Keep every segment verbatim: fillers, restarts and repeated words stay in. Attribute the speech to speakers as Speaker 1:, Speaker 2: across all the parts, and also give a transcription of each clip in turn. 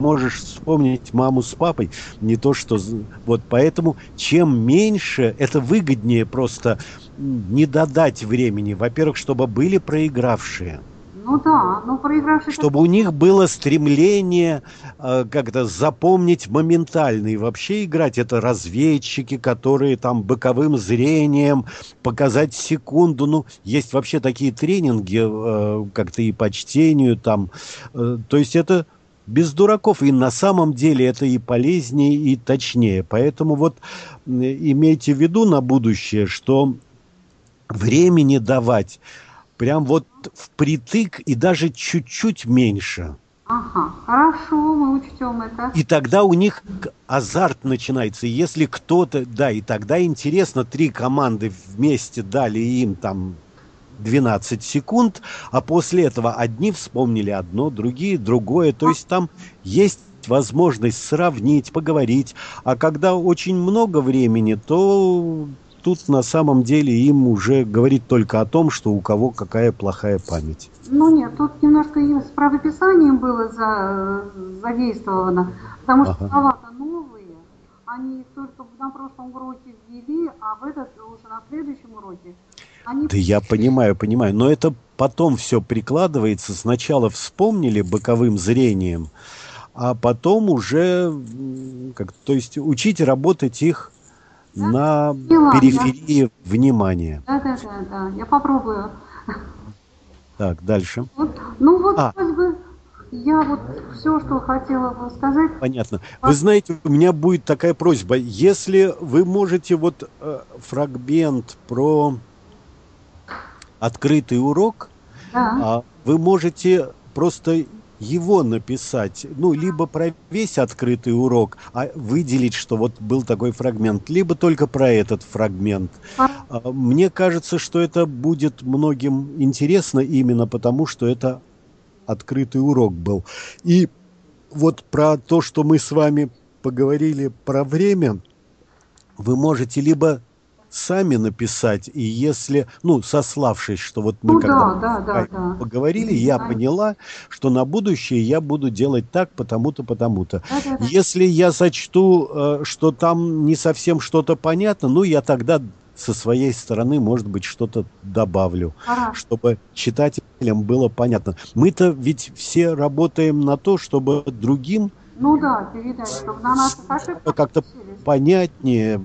Speaker 1: можешь вспомнить маму с папой, не то что... Вот поэтому чем меньше, это выгоднее просто не додать времени. Во-первых, чтобы были проигравшие.
Speaker 2: Ну да, ну проигравший-то...
Speaker 1: Чтобы у них было стремление э, как-то запомнить моментально. И вообще играть это разведчики, которые там боковым зрением показать секунду. Ну, есть вообще такие тренинги, э, как-то и по чтению там. Э, то есть это без дураков. И на самом деле это и полезнее, и точнее. Поэтому вот э, имейте в виду на будущее, что времени давать прям вот впритык и даже чуть-чуть меньше.
Speaker 2: Ага, хорошо, мы учтем это.
Speaker 1: И тогда у них азарт начинается. И если кто-то, да, и тогда интересно, три команды вместе дали им там двенадцать секунд, а после этого одни вспомнили одно, другие другое. То есть там есть возможность сравнить, поговорить. А когда очень много времени, то тут на самом деле им уже говорить только о том, что у кого какая плохая память.
Speaker 2: Ну нет, тут немножко и с правописанием было за, задействовано, потому что
Speaker 1: Ага.
Speaker 2: слова-то новые, они их только на прошлом уроке ввели, а в этот уже на следующем уроке они...
Speaker 1: Да я понимаю, понимаю, но это потом все прикладывается. Сначала вспомнили боковым зрением, а потом уже, м, как, то есть учить работать их
Speaker 2: Да,
Speaker 1: на
Speaker 2: поняла, я...
Speaker 1: периферии внимания.
Speaker 2: Да, да, да, да, я попробую.
Speaker 1: Так, дальше.
Speaker 2: Вот. Ну вот,
Speaker 1: А,
Speaker 2: хоть бы, я вот все, что хотела бы сказать.
Speaker 1: понятно. Вы знаете, у меня будет такая просьба. Если вы можете вот э, фрагмент про открытый урок,
Speaker 2: Да,
Speaker 1: а, вы можете просто его написать, ну, либо про весь открытый урок, а выделить, что вот был такой фрагмент, либо только про этот фрагмент. А, Мне кажется, что это будет многим интересно именно потому, что это открытый урок был. И вот про то, что мы с вами поговорили про время, вы можете либо сами написать, и если, ну, сославшись, что вот мы
Speaker 2: ну
Speaker 1: когда
Speaker 2: да, да, да, да.
Speaker 1: поговорили, я поняла, что на будущее я буду делать так, потому-то, потому-то.
Speaker 2: Да, да, да.
Speaker 1: Если я сочту, э, что там не совсем что-то понятно, ну, я тогда со своей стороны, может быть, что-то добавлю,
Speaker 2: Хорошо.
Speaker 1: чтобы читателям было понятно. Мы-то ведь все работаем на то, чтобы другим
Speaker 2: Ну да, передать, чтобы на наших ошибках
Speaker 1: как-то
Speaker 2: учились.
Speaker 1: понятнее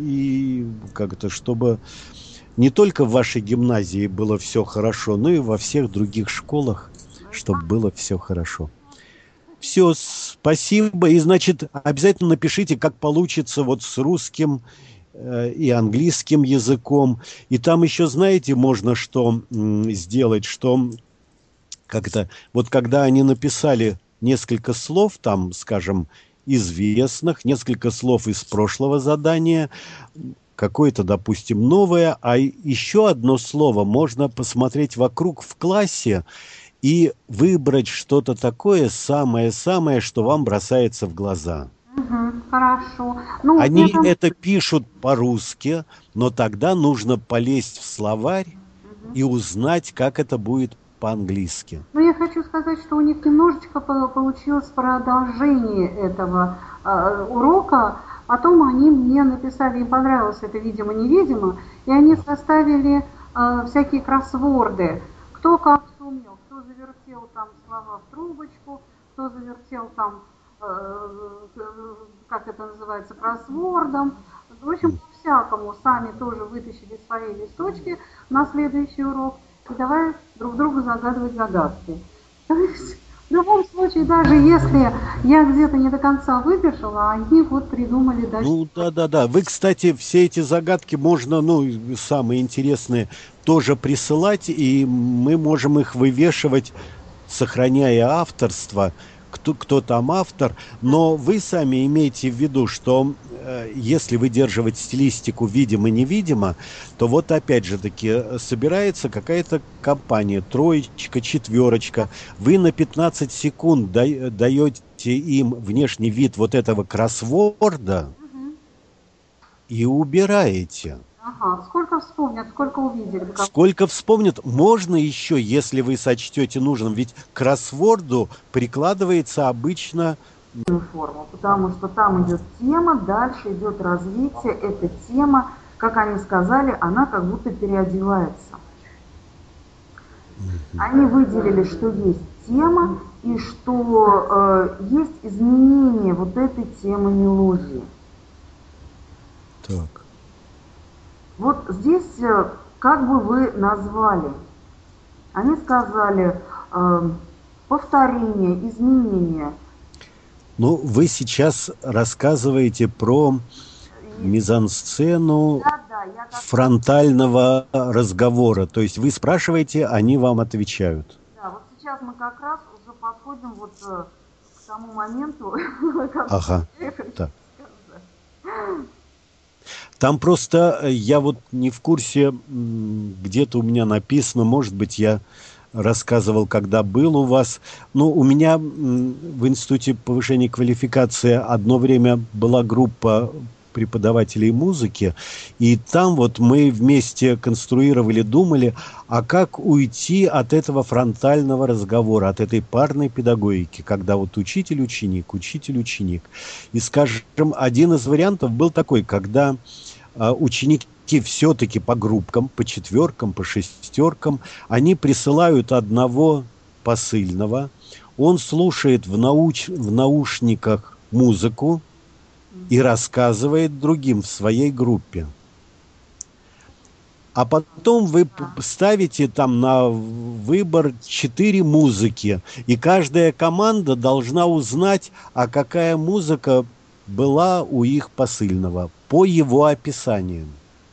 Speaker 1: и как-то, чтобы не только в вашей гимназии было все хорошо, но и во всех других школах, чтобы было все хорошо. Все, спасибо. И, значит, обязательно напишите, как получится вот с русским э, и английским языком. И там еще, знаете, можно что м, сделать, что как-то, вот когда они написали несколько слов, там, скажем, известных, несколько слов из прошлого задания, какое-то, допустим, новое, а еще одно слово можно посмотреть вокруг в классе и выбрать что-то такое самое-самое, что вам бросается в глаза.
Speaker 2: Мгм, хорошо. Ну,
Speaker 1: Они
Speaker 2: это...
Speaker 1: это пишут по-русски, но тогда нужно полезть в словарь
Speaker 2: Мгм.
Speaker 1: и узнать, как это будет по-английски.
Speaker 2: Ну, я хочу сказать, что у них немножечко по- получилось продолжение этого э, урока. Потом они мне написали, им понравилось это видимо-невидимо, и они составили э, всякие кроссворды. Кто как сумел, кто завертел там слова в трубочку, кто завертел там, э, как это называется, кроссвордом. В общем, по-всякому сами тоже вытащили свои листочки на следующий урок. И давай друг другу загадывать загадки. То есть, в любом случае, даже если я где-то не до конца выдержала, они вот придумали дальше.
Speaker 1: Ну, да-да-да. Вы, кстати, все эти загадки можно, ну, самые интересные, тоже присылать, и мы можем их вывешивать, сохраняя авторство, кто, кто там автор. Но вы сами имейте в виду, что э, если выдерживать стилистику видимо-невидимо, то вот опять же таки э, собирается какая-то компания, троечка, четверочка. Вы на пятнадцать секунд да- даете им внешний вид вот этого кроссворда
Speaker 2: Мгм.
Speaker 1: и убираете.
Speaker 2: Ага, сколько вспомнят, сколько увидели. Как...
Speaker 1: Сколько вспомнят, можно еще, если вы сочтете нужным. Ведь к кроссворду прикладывается обычно
Speaker 2: форму, потому что там идет тема, дальше идет развитие, эта тема, как они сказали, она как будто переодевается. Они выделили, что есть тема и что э, есть изменение вот этой темы мелодии.
Speaker 1: Так.
Speaker 2: Вот здесь э, как бы вы назвали? Они сказали э, повторение, изменение.
Speaker 1: Ну, вы сейчас рассказываете про мизансцену
Speaker 2: Да, да, я как
Speaker 1: фронтального разговора. То есть вы спрашиваете, они вам отвечают.
Speaker 2: Да, вот сейчас мы как раз уже подходим вот э, к тому моменту, как
Speaker 1: Ага.
Speaker 2: я хочу
Speaker 1: Так.
Speaker 2: сказать.
Speaker 1: Там просто э, я вот не в курсе, м, где-то у меня написано, может быть, я рассказывал, когда был у вас. Ну, у меня м, в Институте повышения квалификации одно время была группа преподавателей музыки, и там вот мы вместе конструировали, думали, а как уйти от этого фронтального разговора, от этой парной педагогики, когда вот учитель-ученик, учитель-ученик. И, скажем, один из вариантов был такой, когда а, ученики все-таки по группкам, по четверкам, по шестеркам, они присылают одного посыльного, он слушает в, науч... в наушниках музыку и рассказывает другим в своей группе. А потом вы ставите там на выбор четыре музыки, и каждая команда должна узнать, а какая музыка была у их посыльного по его описанию.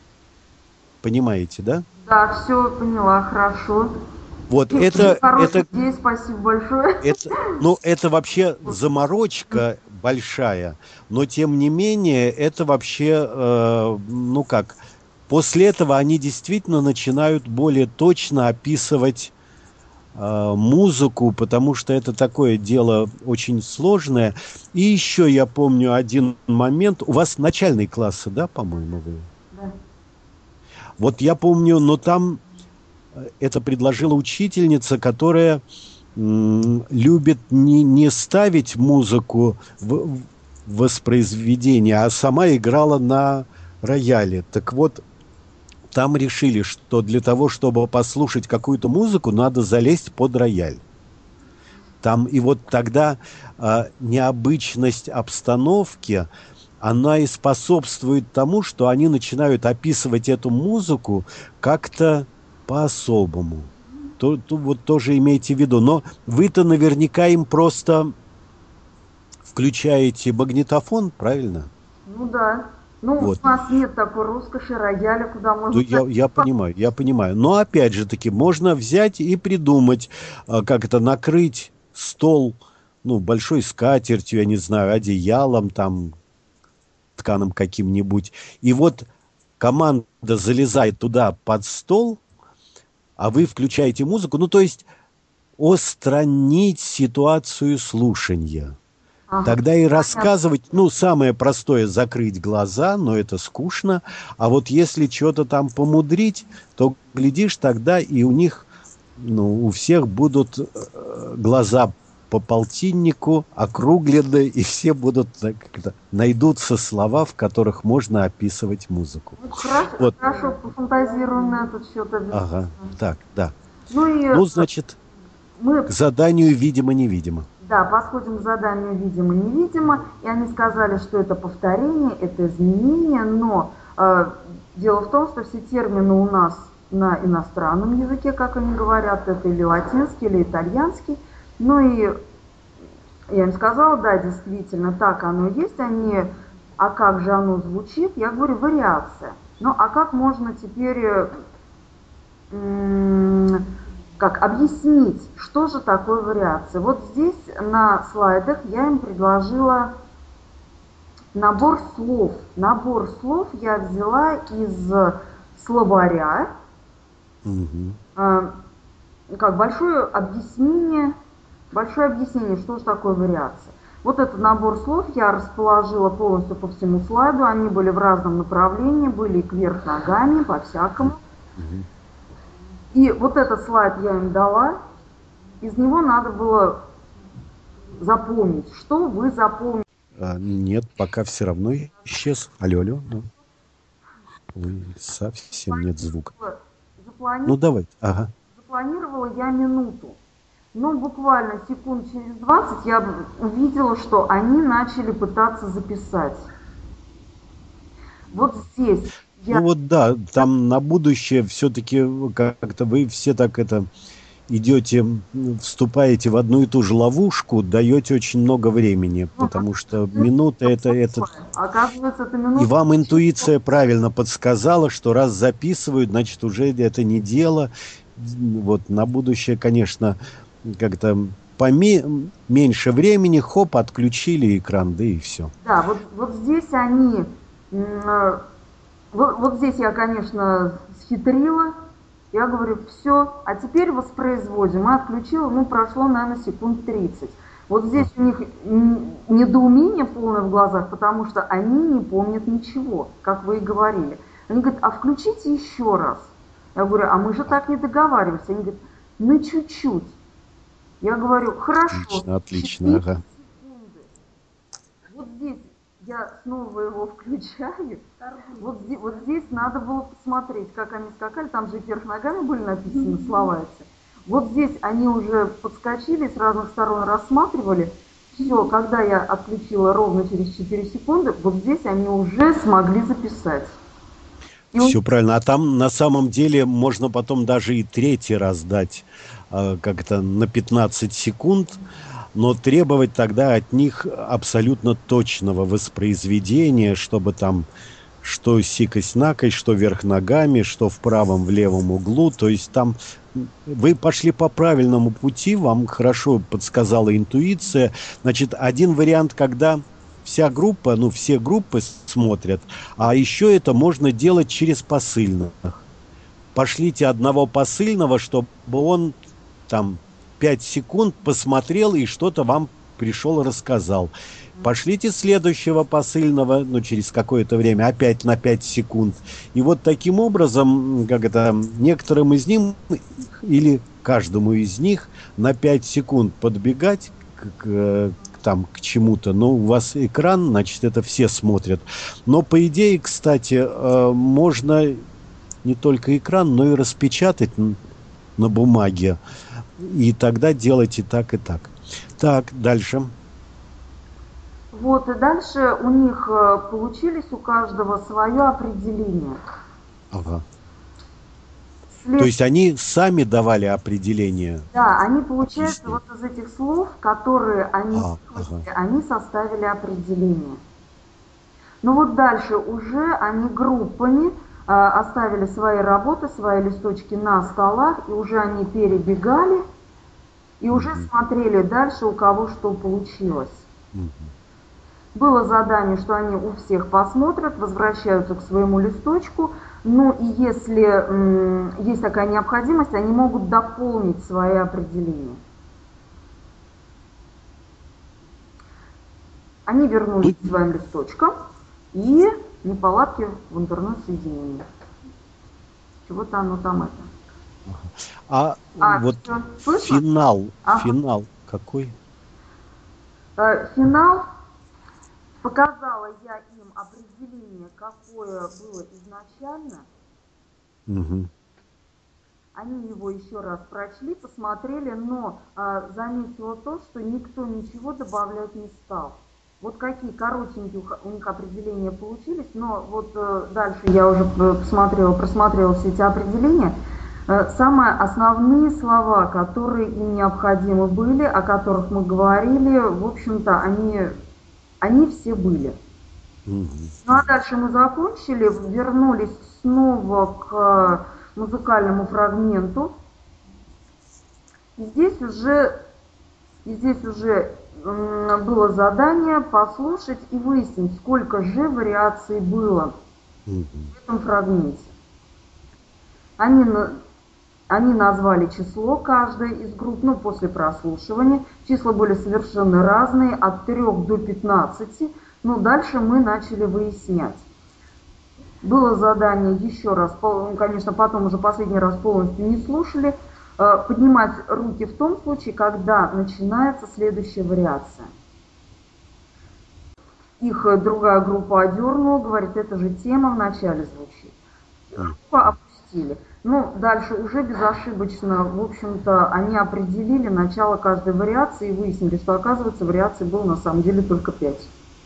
Speaker 1: Понимаете, да?
Speaker 2: Да, все поняла, хорошо.
Speaker 1: Вот
Speaker 2: И
Speaker 1: это,
Speaker 2: хорошая
Speaker 1: это,
Speaker 2: идея, спасибо большое.
Speaker 1: это, ну, это вообще заморочка большая, но тем не менее это вообще, э, ну как, после этого они действительно начинают более точно описывать э, музыку, потому что это такое дело очень сложное. И еще я помню один момент. У вас начальные классы, да, по-моему, вы?
Speaker 2: Да.
Speaker 1: Вот я помню, но там это предложила учительница, которая м, любит не, не ставить музыку в, в воспроизведение, а сама играла на рояле. Так вот, там решили, что для того, чтобы послушать какую-то музыку, надо залезть под рояль. Там и вот тогда а, необычность обстановки, она и способствует тому, что они начинают описывать эту музыку как-то по-особому. То, то, вот тоже имейте в виду. Но вы-то наверняка им просто включаете магнитофон, правильно?
Speaker 2: Ну да. Ну,
Speaker 1: Вот.
Speaker 2: у нас нет такой роскоши рояля, куда
Speaker 1: Ну,
Speaker 2: можно...
Speaker 1: я, я понимаю, я понимаю. Но опять же таки, можно взять и придумать, а, как это, накрыть стол, ну, большой скатертью, я не знаю, одеялом там, тканым каким-нибудь. И вот команда залезает туда под стол, а вы включаете музыку. Ну, то есть устранить ситуацию слушания.
Speaker 2: Ага,
Speaker 1: Тогда и
Speaker 2: понятно.
Speaker 1: рассказывать, ну, самое простое, закрыть глаза, но это скучно. А вот если что-то там помудрить, то, глядишь, тогда и у них, ну, у всех будут э, глаза по полтиннику округлены, и все будут, так, как-то, найдутся слова, в которых можно описывать музыку.
Speaker 2: Ну, хорошо,
Speaker 1: Вот.
Speaker 2: хорошо, пофантазируем на этот счет обязательно.
Speaker 1: Ага, так, да.
Speaker 2: Ну и
Speaker 1: Ну, значит,
Speaker 2: мы...
Speaker 1: к заданию видимо-невидимо.
Speaker 2: Да, подходим к заданию видимо-невидимо, и они сказали, что это повторение, это изменение, но э, дело в том, что все термины у нас на иностранном языке, как они говорят, это или латинский, или итальянский, ну и я им сказала, да, действительно, так оно и есть, они, а как же оно звучит, я говорю, вариация. Ну, а как можно теперь... М- как объяснить, что же такое вариация. Вот здесь на слайдах я им предложила набор слов. Набор слов я взяла из словаря,
Speaker 1: Угу.
Speaker 2: э, как большое объяснение, большое объяснение, что же такое вариация. Вот этот набор слов я расположила полностью по всему слайду, они были в разном направлении, были кверх ногами, по-всякому.
Speaker 1: Угу.
Speaker 2: И вот этот слайд я им дала, из него надо было запомнить? Что вы запомнили?
Speaker 1: А, нет, пока все равно исчез. Алло, алло. Ну, ой, совсем нет звука. Ну, давай. Ага.
Speaker 2: Запланировала я минуту. Но буквально секунд через двадцать я увидела, что они начали пытаться записать. Вот здесь я...
Speaker 1: Ну вот да, там на будущее все-таки как-то вы все так это идете, вступаете в одну и ту же ловушку, даете очень много времени, потому что минута это, это...
Speaker 2: Оказывается, это минута...
Speaker 1: И вам интуиция правильно подсказала, что раз записывают, значит уже это не дело. Вот на будущее, конечно, как-то поменьше времени, хоп, отключили экран, да и все.
Speaker 2: Да, вот, вот здесь они... Вот, вот здесь я, конечно, схитрила. Я говорю, все, а теперь воспроизводим. И отключила, ну, прошло, наверное, секунд тридцать. Вот здесь у них недоумение полное в глазах, потому что они не помнят ничего, как вы и говорили. Они говорят, а включите еще раз. Я говорю, а мы же так не договаривались. Они говорят, ну, чуть-чуть. Я говорю, хорошо.
Speaker 1: Отлично, отлично, ага.
Speaker 2: Секунды. Вот здесь я снова его включаю. Вот здесь, вот здесь надо было посмотреть, как они скакали. Там же вверх ногами были написаны слова эти. Вот здесь они уже подскочили, с разных сторон рассматривали. Все, когда я отключила ровно через четыре секунды, вот здесь они уже смогли записать.
Speaker 1: И все он... правильно. А там на самом деле можно потом даже и третий раз дать э, как-то на пятнадцать секунд, но требовать тогда от них абсолютно точного воспроизведения, чтобы там что сикость-накость, что вверх ногами, что в правом, в левом углу. То есть там вы пошли по правильному пути, вам хорошо подсказала интуиция. Значит, один вариант, когда вся группа, ну все группы смотрят, а еще это можно делать через посыльных. Пошлите одного посыльного, чтобы он там пять секунд посмотрел и что-то вам пришел и рассказал. Пошлите следующего посыльного, ну, через какое-то время, опять на пять секунд. И вот таким образом, как это, некоторым из них, или каждому из них на пять секунд подбегать к, к, там, к чему-то. Но у вас экран, значит, это все смотрят. Но, по идее, кстати, можно не только экран, но и распечатать на бумаге. И тогда делайте так и так. Так, дальше.
Speaker 2: Вот, и дальше у них получились у каждого свое определение.
Speaker 1: Ага. След... То есть они сами давали определение?
Speaker 2: Да, они, получается, вот из этих слов, которые они
Speaker 1: а,
Speaker 2: слышали,
Speaker 1: ага.
Speaker 2: они составили определение. Ну вот дальше уже они группами э, оставили свои работы, свои листочки на столах, и уже они перебегали, и уже mm-hmm. смотрели дальше, у кого что получилось. Mm-hmm. Было задание, что они у всех посмотрят, возвращаются к своему листочку. Ну и если м, есть такая необходимость, они могут дополнить свои определения. Они вернулись к своим листочкам и неполадки в интернет-соединении. Чего-то оно там это.
Speaker 1: А, а вот финал, ага. финал какой?
Speaker 2: Э, финал. Показала я им определение, какое было изначально.
Speaker 1: Угу.
Speaker 2: Они его еще раз прочли, посмотрели, но а, заметила то, что никто ничего добавлять не стал. Вот какие коротенькие у них определения получились, но вот а, дальше я уже посмотрела, просмотрела все эти определения. А, самые основные слова, которые им необходимы были, о которых мы говорили, в общем-то, они... Они все были. Mm-hmm. Ну а дальше мы закончили, вернулись снова к музыкальному фрагменту. И здесь уже, и здесь уже было задание послушать и выяснить, сколько же вариаций было mm-hmm. в этом фрагменте. Они, они назвали число каждой из групп, ну, после прослушивания. Числа были совершенно разные, от трёх до пятнадцати. Но дальше мы начали выяснять. Было задание еще раз, конечно, потом уже последний раз полностью не слушали.
Speaker 3: поднимать руки в том случае, когда начинается следующая вариация. Их другая группа одернула, говорит, это же тема в начале звучит. Группа опустили. Ну, дальше уже безошибочно, в общем-то, они определили начало каждой вариации и выяснили, что, оказывается, вариаций было на самом деле только пять.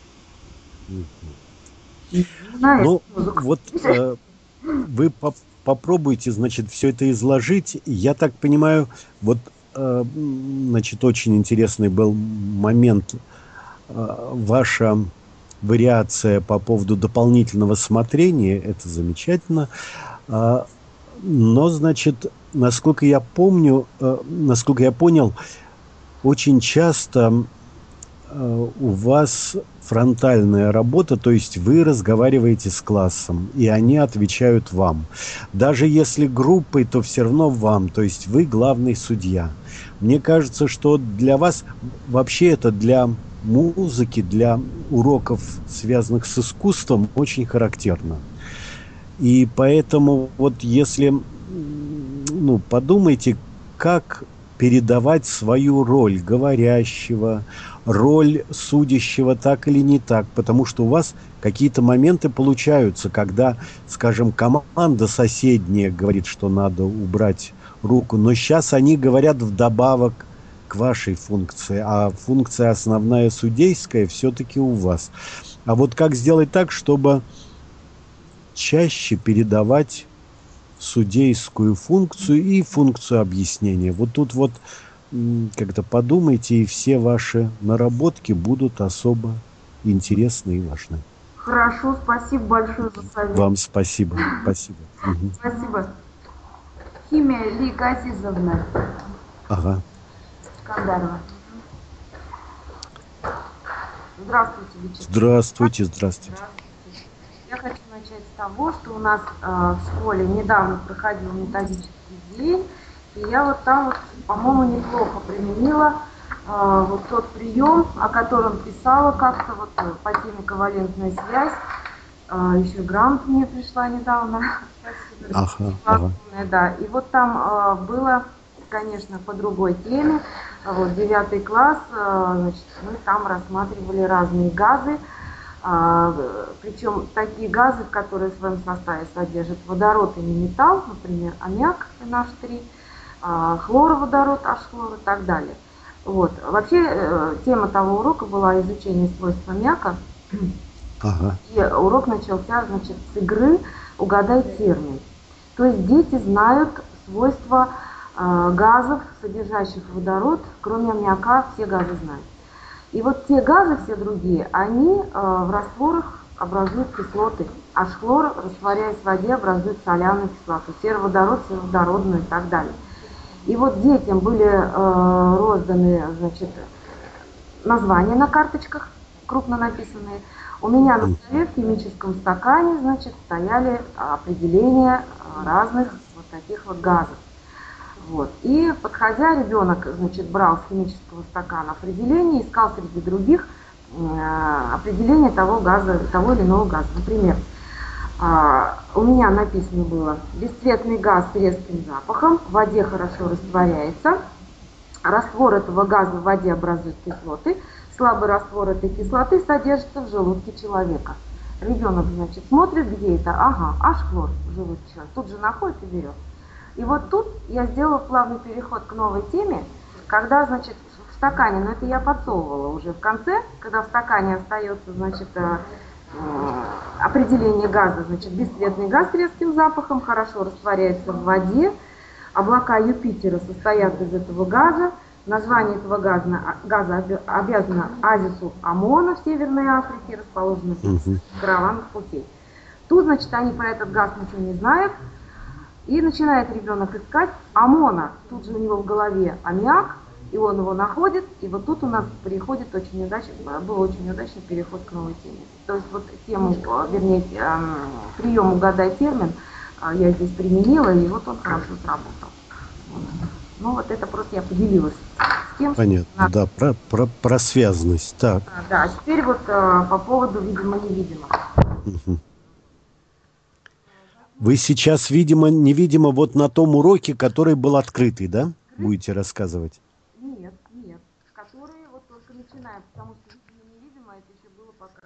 Speaker 1: Ну, вот э, вы по попробуйте, значит, все это изложить. Я так понимаю, вот, э, значит, очень интересный был момент, э, ваша вариация по поводу дополнительного смотрения, это замечательно. Э, но, значит, насколько я помню, э, насколько я понял, очень часто э, у вас фронтальная работа, то есть вы разговариваете с классом, и они отвечают вам. Даже если группой, то все равно вам, то есть вы главный судья. Мне кажется, что для вас, вообще это для музыки, для уроков, связанных с искусством, очень характерно. И поэтому вот если, ну, подумайте, как передавать свою роль говорящего, роль судящего так или не так, потому что у вас какие-то моменты получаются, когда, скажем, команда соседняя говорит, что надо убрать руку, но сейчас они говорят вдобавок к вашей функции, а функция основная судейская все-таки у вас. А вот как сделать так, чтобы чаще передавать судейскую функцию и функцию объяснения? Вот тут вот как-то подумайте, и все ваши наработки будут особо интересны и важны.
Speaker 3: Хорошо, спасибо большое за совет.
Speaker 1: Вам спасибо. Спасибо. Угу.
Speaker 3: Спасибо. Химия Ли Газизовна.
Speaker 1: Ага.
Speaker 3: Скандарова. Здравствуйте, Вячеслав.
Speaker 1: Здравствуйте, здравствуйте.
Speaker 3: Я хочу начать с того, что у нас э, в школе недавно проходил методический день, и я вот там, вот, по-моему, неплохо применила э, вот тот прием, о котором писала как-то вот по теме ковалентная связь. Э, еще грамота мне пришла недавно.
Speaker 1: Ага, ага.
Speaker 3: Да, и вот там э, было, конечно, по другой теме. Вот девятый класс, э, значит, мы там рассматривали разные газы. А, причем такие газы, которые в своем составе содержат водород и неметалл, например, аммиак эн аш три, а, хлороводород, H-хлор и так далее. Вот. Вообще э, тема того урока была изучение свойств аммиака.
Speaker 1: Ага.
Speaker 3: И урок начался, значит, с игры «Угадай термин». То есть дети знают свойства э, газов, содержащих водород, кроме аммиака все газы знают. И вот те газы, все другие, они э, в растворах образуют кислоты. H-хлор, растворяясь в воде, образует соляную кислоту. Сероводород, сероводородную и так далее. И вот детям были э, розданы, значит, названия на карточках, крупно написанные. У меня на столе в химическом стакане, значит, стояли определения разных вот таких вот газов. Вот. И подходя, ребенок, значит, брал с химического стакана определение, искал среди других э, определение того газа, того или иного газа. Например, э, у меня написано было: бесцветный газ с резким запахом, в воде хорошо растворяется, раствор этого газа в воде образует кислоты, слабый раствор этой кислоты содержится в желудке человека. Ребенок, значит, смотрит, где это, ага, H-хлор в желудке человека, тут же находит и берет. И вот тут я сделала плавный переход к новой теме, когда, значит, в стакане, но это я подсовывала уже в конце, когда в стакане остается, значит, определение газа, значит, бесцветный газ с резким запахом, хорошо растворяется в воде, облака Юпитера состоят из этого газа, название этого газа, газа обязано азису ОМОНа в Северной Африке, расположенной в караванных путей. Тут, значит, они про этот газ ничего не знают. И начинает ребенок искать ОМОНа. Тут же у него в голове аммиак, и он его находит. И вот тут у нас приходит очень удачный, был очень удачный переход к новой теме. То есть вот тему, вернее, прием «Угадай термин» я здесь применила, и вот он хорошо сработал. Ну вот это просто я поделилась с тем.
Speaker 1: Понятно,
Speaker 3: что...
Speaker 1: да, про, про, про связность. Так.
Speaker 3: Да, а теперь вот по поводу видимо-невидимо.
Speaker 1: Угу. Вы сейчас, видимо, невидимо, вот на том уроке, который был открытый, да? Будете рассказывать?
Speaker 3: Нет, нет. Которые вот только начинаем, потому что видимо, невидимо, это еще было пока